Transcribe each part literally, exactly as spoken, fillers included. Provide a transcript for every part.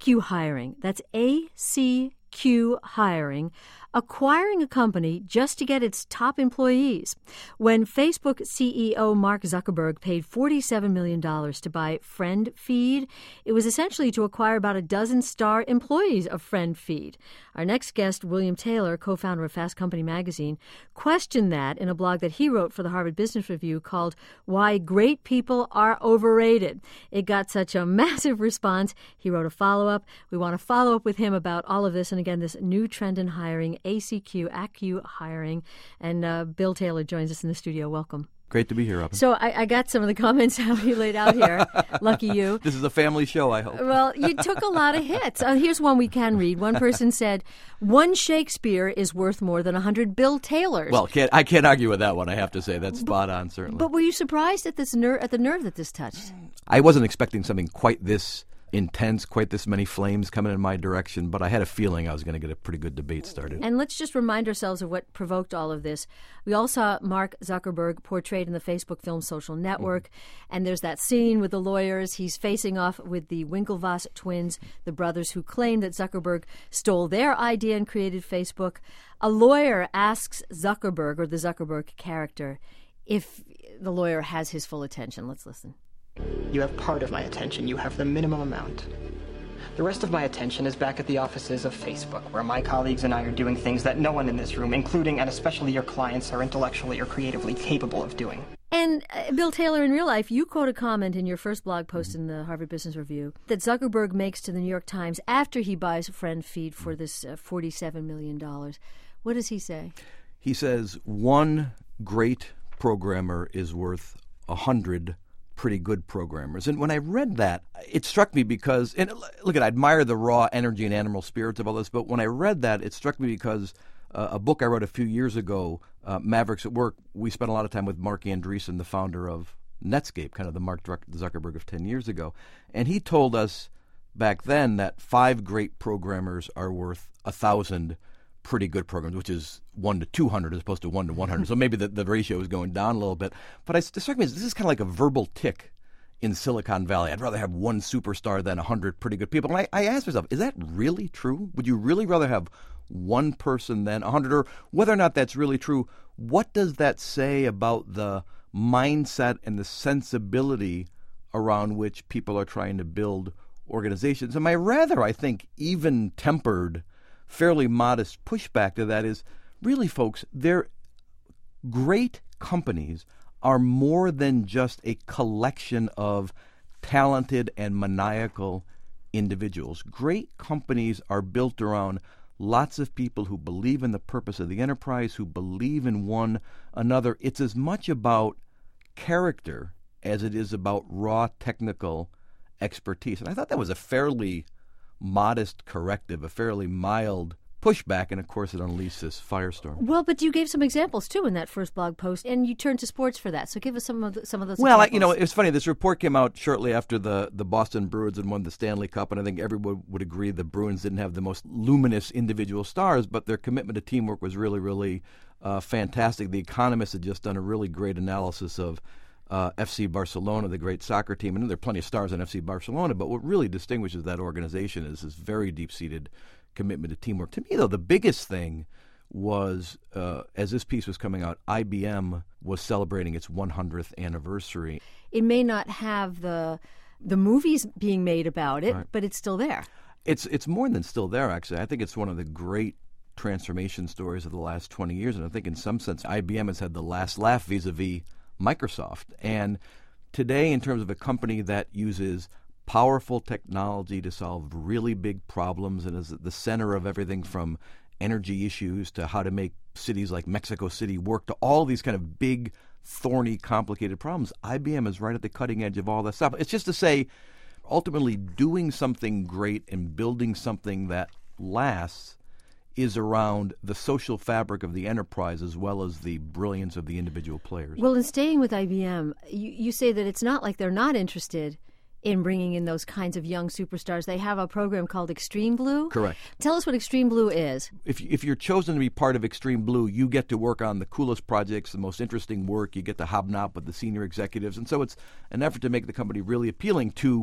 Q Hiring. That's A C Q Hiring, acquiring a company just to get its top employees. When Facebook C E O Mark Zuckerberg paid forty-seven million dollars to buy Friend Feed, it was essentially to acquire about a dozen star employees of Friend Feed. Our next guest, William Taylor, co-founder of Fast Company magazine, questioned that in a blog that he wrote for the Harvard Business Review called Why Great People Are Overrated. It got such a massive response, he wrote a follow-up. We want to follow up with him about all of this, and again, this new trend in hiring, A C Q, A C Q Hiring. And uh, Bill Taylor joins us in the studio. Welcome. Great to be here, Robin. So I, I got some of the comments how you laid out here. Lucky you. This is a family show, I hope. Well, you took a lot of hits. Uh, here's one we can read. One person said, one Shakespeare is worth more than one hundred Bill Taylors. Well, can't, I can't argue with that one, I have to say. That's spot on, certainly. But were you surprised at this ner- at the nerve that this touched? I wasn't expecting something quite this intense, quite this many flames coming in my direction, but I had a feeling I was going to get a pretty good debate started. And let's just remind ourselves of what provoked all of this. We all saw Mark Zuckerberg portrayed in the Facebook film Social Network, mm-hmm. and there's that scene with the lawyers. He's facing off with the Winklevoss twins, the brothers who claim that Zuckerberg stole their idea and created Facebook. A lawyer asks Zuckerberg, or the Zuckerberg character, if the lawyer has his full attention. Let's listen. You have part of my attention. You have the minimum amount. The rest of my attention is back at the offices of Facebook, where my colleagues and I are doing things that no one in this room, including and especially your clients, are intellectually or creatively capable of doing. And uh, Bill Taylor, in real life, you quote a comment in your first blog post in the Harvard Business Review that Zuckerberg makes to the New York Times after he buys Friend Feed for this uh, forty-seven million dollars. What does he say? He says, one great programmer is worth a hundred pretty good programmers. And when I read that, it struck me because, and look, I admire the raw energy and animal spirits of all this, but when I read that, it struck me because uh, a book I wrote a few years ago, uh, Mavericks at Work, we spent a lot of time with Mark Andreessen, the founder of Netscape, kind of the Mark Zuckerberg of ten years ago. And he told us back then that five great programmers are worth a thousand pretty good programs, which is one to two hundred as opposed to one to one hundred. So maybe the, the ratio is going down a little bit. But I, it struck me as this is kind of like a verbal tick in Silicon Valley. I'd rather have one superstar than a hundred pretty good people. And I, I asked myself, is that really true? Would you really rather have one person than a hundred? Or whether or not that's really true, what does that say about the mindset and the sensibility around which people are trying to build organizations? And my rather, I think, even-tempered, fairly modest pushback to that is, really, folks, they're great companies are more than just a collection of talented and maniacal individuals. Great companies are built around lots of people who believe in the purpose of the enterprise, who believe in one another. It's as much about character as it is about raw technical expertise. And I thought that was a fairly modest corrective, a fairly mild pushback, and of course it unleashed this firestorm. Well, but you gave some examples too in that first blog post, and you turned to sports for that. So give us some of the, some of those. Well, examples. I, you know, it's funny. This report came out shortly after the the Boston Bruins had won the Stanley Cup, and I think everyone would agree the Bruins didn't have the most luminous individual stars, but their commitment to teamwork was really, really uh, fantastic. The Economist had just done a really great analysis of uh, F C Barcelona, the great soccer team. And there are plenty of stars on F C Barcelona, but what really distinguishes that organization is this very deep-seated commitment to teamwork. To me, though, the biggest thing was, uh, as this piece was coming out, I B M was celebrating its one hundredth anniversary. It may not have the the movies being made about it, right, but it's still there. It's it's more than still there, actually. I think it's one of the great transformation stories of the last twenty years, and I think in some sense I B M has had the last laugh vis-a-vis Microsoft. And today, in terms of a company that uses powerful technology to solve really big problems and is at the center of everything from energy issues to how to make cities like Mexico City work to all these kind of big, thorny, complicated problems, I B M is right at the cutting edge of all that stuff. It's just to say, ultimately, doing something great and building something that lasts is around the social fabric of the enterprise as well as the brilliance of the individual players. Well, in staying with I B M, you, you say that it's not like they're not interested in bringing in those kinds of young superstars. They have a program called Extreme Blue. Correct. Tell us what Extreme Blue is. If if you're chosen to be part of Extreme Blue, you get to work on the coolest projects, the most interesting work. You get to hobnob with the senior executives. And so it's an effort to make the company really appealing to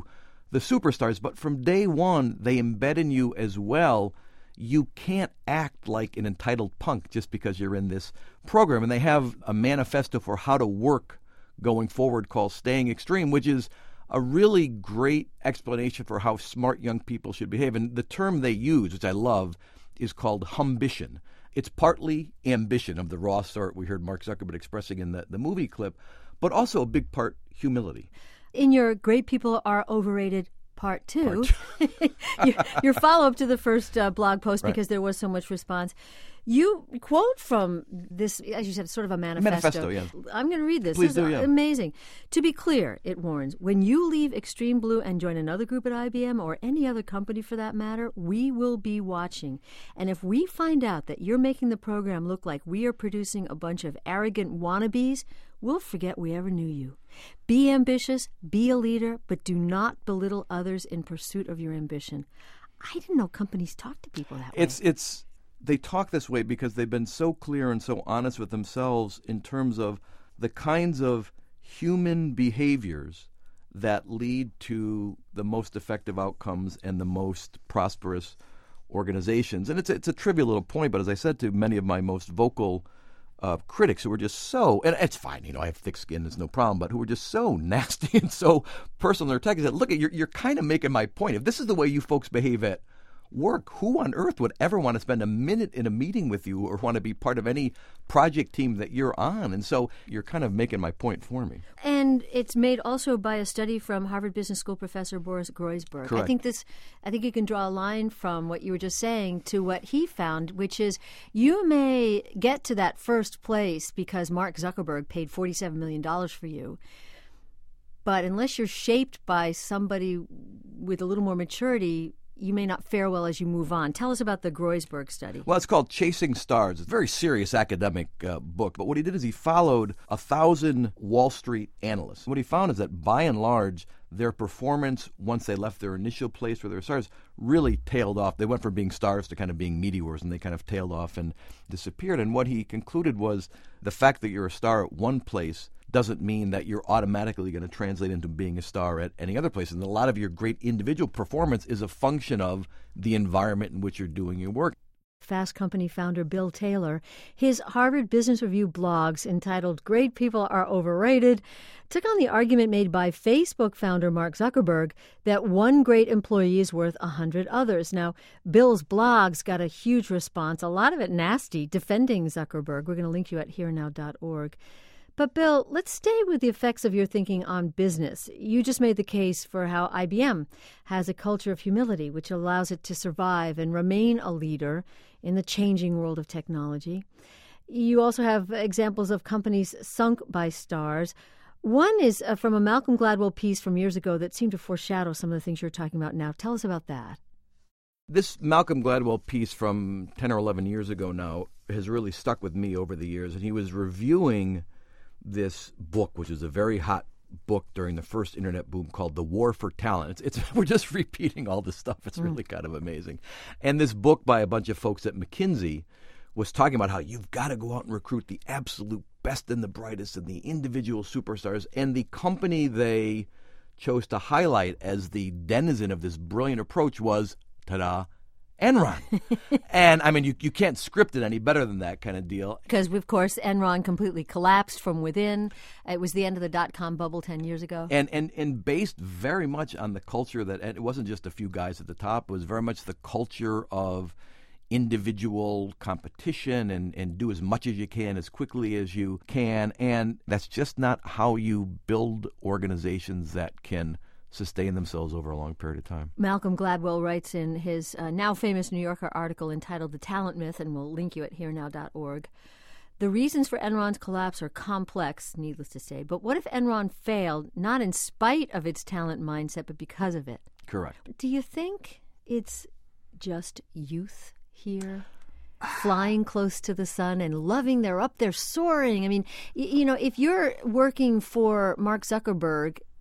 the superstars, but from day one, they embed in you as well. You can't act like an entitled punk just because you're in this program. And they have a manifesto for how to work going forward called Staying Extreme, which is a really great explanation for how smart young people should behave. And the term they use, which I love, is called humbition. It's partly ambition of the raw sort we heard Mark Zuckerberg expressing in the, the movie clip, but also a big part humility. In your Great People Are Overrated Part two, Part two. your, your follow-up to the first uh, blog post, Right. because there was so much response, you quote from this, as you said, sort of a manifesto. Manifesto, yeah. I'm going to read this. Please this do, is yeah. amazing. To be clear, it warns, when you leave Extreme Blue and join another group at I B M or any other company for that matter, we will be watching. And if we find out that you're making the program look like we are producing a bunch of arrogant wannabes, we'll forget we ever knew you. Be ambitious, be a leader, but do not belittle others in pursuit of your ambition. I didn't know companies talk to people that way. It's it's they talk this way because they've been so clear and so honest with themselves in terms of the kinds of human behaviors that lead to the most effective outcomes and the most prosperous organizations. And it's it's a trivial little point, but as I said to many of my most vocal uh, critics who were just so, and it's fine, you know, I have thick skin, there's no problem, but who were just so nasty and so personal in their attack, I said, look, you're, you're kind of making my point. If this is the way you folks behave at work, who on earth would ever want to spend a minute in a meeting with you or want to be part of any project team that you're on? And so you're kind of making my point for me. And it's made also by a study from Harvard Business School professor Boris Groysberg. Correct. I think this, I think you can draw a line from what you were just saying to what he found, which is you may get to that first place because Mark Zuckerberg paid forty-seven million dollars for you. But unless you're shaped by somebody with a little more maturity, you may not fare well as you move on. Tell us about the Groysberg study. Well, it's called Chasing Stars. It's a very serious academic uh, book. But what he did is he followed a thousand Wall Street analysts. What he found is that by and large, their performance once they left their initial place where they were stars really tailed off. They went from being stars to kind of being meteors, and they kind of tailed off and disappeared. And what he concluded was the fact that you're a star at one place doesn't mean that you're automatically going to translate into being a star at any other place. And a lot of your great individual performance is a function of the environment in which you're doing your work. Fast Company founder Bill Taylor, his Harvard Business Review blogs entitled Great People Are Overrated took on the argument made by Facebook founder Mark Zuckerberg that one great employee is worth a hundred others. Now, Bill's blogs got a huge response, a lot of it nasty, defending Zuckerberg. We're going to link you at here now dot org. But, Bill, let's stay with the effects of your thinking on business. You just made the case for how I B M has a culture of humility, which allows it to survive and remain a leader in the changing world of technology. You also have examples of companies sunk by stars. One is uh, from a Malcolm Gladwell piece from years ago that seemed to foreshadow some of the things you're talking about now. Tell us about that. This Malcolm Gladwell piece from ten or eleven years ago now has really stuck with me over the years. And he was reviewing this book, which is a very hot book during the first internet boom called The War for Talent. It's, it's we're just repeating all this stuff. It's really kind of amazing. And this book by a bunch of folks at McKinsey was talking about how you've got to go out and recruit the absolute best and the brightest and the individual superstars. And the company they chose to highlight as the denizen of this brilliant approach was, ta-da, Enron. And, I mean, you, you can't script it any better than that kind of deal. Because, of course, Enron completely collapsed from within. It was the end of the dot-com bubble ten years ago. And, and and based very much on the culture that, and it wasn't just a few guys at the top, it was very much the culture of individual competition and, and do as much as you can as quickly as you can. And that's just not how you build organizations that can sustain themselves over a long period of time. Malcolm Gladwell writes in his uh, now famous New Yorker article entitled The Talent Myth, and we'll link you at here now dot org. The reasons for Enron's collapse are complex, needless to say. But what if Enron failed, not in spite of its talent mindset, but because of it? Correct. Do you think it's just youth here? Flying close to the sun and loving, they're up there soaring. I mean, y- you know, if you're working for Mark Zuckerberg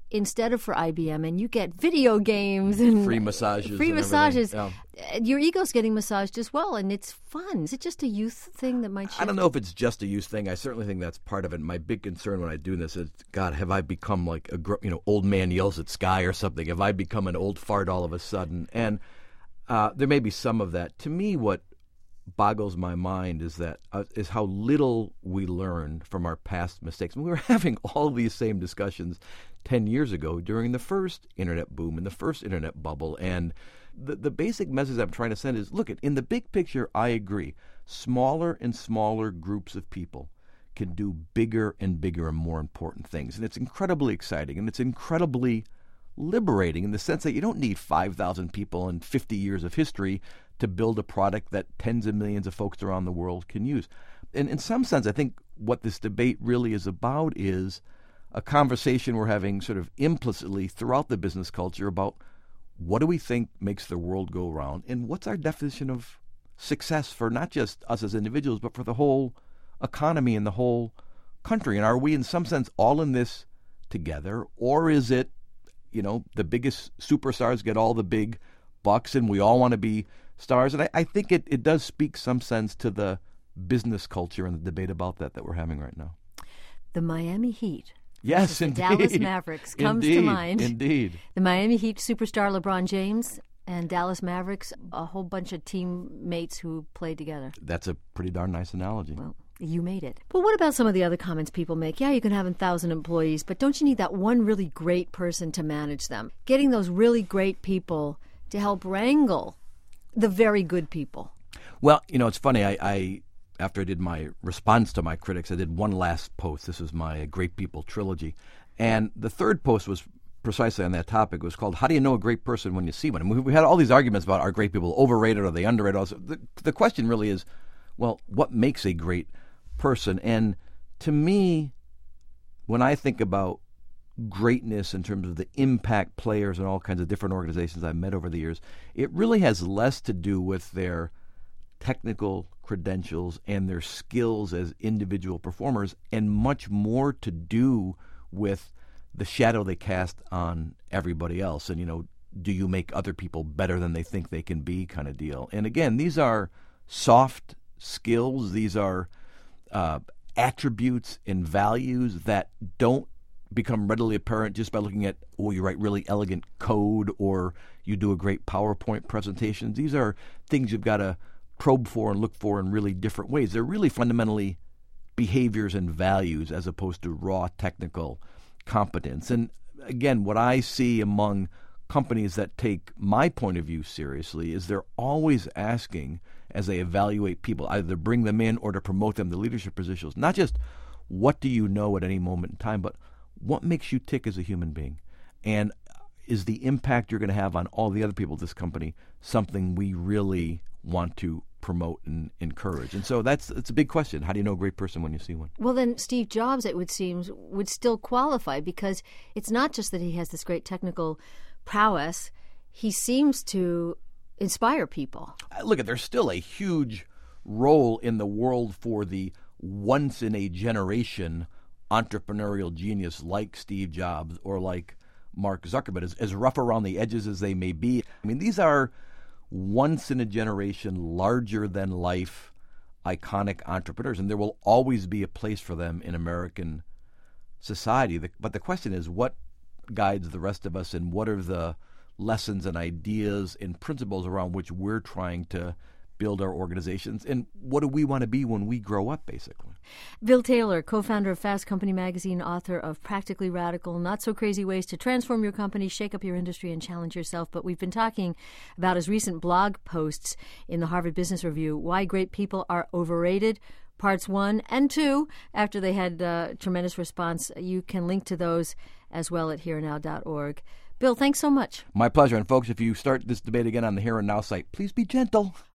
instead of for I B M, and you get video games and free massages. Free and massages. Yeah. Your ego's getting massaged as well, and it's fun. Is it just a youth thing that might shift? I don't know if it's just a youth thing. I certainly think that's part of it. My big concern when I do this is, God, have I become like a gr- you know old man yells at sky or something? Have I become an old fart all of a sudden? And uh, there may be some of that. To me, what boggles my mind is that uh, is how little we learned from our past mistakes. And we were having all these same discussions ten years ago during the first internet boom and the first internet bubble. And the the basic message I'm trying to send is, look, in the big picture, I agree. Smaller and smaller groups of people can do bigger and bigger and more important things. And it's incredibly exciting, and it's incredibly liberating in the sense that you don't need five thousand people and fifty years of history to build a product that tens of millions of folks around the world can use. And in some sense, I think what this debate really is about is a conversation we're having sort of implicitly throughout the business culture about what do we think makes the world go round, and what's our definition of success for not just us as individuals, but for the whole economy and the whole country. And are we in some sense all in this together, or is it, you know, the biggest superstars get all the big bucks and we all want to be stars? And I, I think it, it does speak some sense to the business culture and the debate about that that we're having right now. The Miami Heat. Yes, the indeed. Dallas Mavericks comes indeed, to mind. Indeed. The Miami Heat superstar LeBron James and Dallas Mavericks, a whole bunch of teammates who played together. That's a pretty darn nice analogy. Well, you made it. But what about some of the other comments people make? Yeah, you can have a thousand employees, but don't you need that one really great person to manage them? Getting those really great people to help wrangle the very good people. Well, you know, it's funny. I, I after I did my response to my critics, I did one last post. This was my Great People trilogy. And the third post was precisely on that topic. It was called, How Do You Know a Great Person When You See One? And we, we had all these arguments about, are great people overrated, or are they underrated? Also, the, the question really is, well, what makes a great person? And to me, when I think about greatness in terms of the impact players and all kinds of different organizations I've met over the years, it really has less to do with their technical credentials and their skills as individual performers, and much more to do with the shadow they cast on everybody else. And, you know, do you make other people better than they think they can be, kind of deal. And again, these are soft skills. These are uh, attributes and values that don't become readily apparent just by looking at, oh, you write really elegant code or you do a great PowerPoint presentation. These are things you've got to probe for and look for in really different ways. They're really fundamentally behaviors and values as opposed to raw technical competence. And again, what I see among companies that take my point of view seriously is they're always asking, as they evaluate people, either to bring them in or to promote them to leadership positions, not just what do you know at any moment in time, but what makes you tick as a human being? And is the impact you're going to have on all the other people at this company something we really want to promote and encourage? And so that's it's a big question. How do you know a great person when you see one? Well, then Steve Jobs, it would seem, would still qualify, because it's not just that he has this great technical prowess. He seems to inspire people. Look, there's still a huge role in the world for the once-in-a-generation entrepreneurial genius like Steve Jobs or like Mark Zuckerberg, as, as rough around the edges as they may be. I mean, these are once-in-a-generation, larger-than-life, iconic entrepreneurs, and there will always be a place for them in American society. The, but the question is, what guides the rest of us, and what are the lessons and ideas and principles around which we're trying to build our organizations, and what do we want to be when we grow up, basically? Bill Taylor, co-founder of Fast Company magazine, author of Practically Radical, Not So Crazy Ways to Transform Your Company, Shake Up Your Industry, and Challenge Yourself. But we've been talking about his recent blog posts in the Harvard Business Review, Why Great People Are Overrated, parts one and two. After they had uh, tremendous response, you can link to those as well at here and now dot org. Bill, thanks so much. My pleasure. And folks, if you start this debate again on the Here and Now site, please be gentle.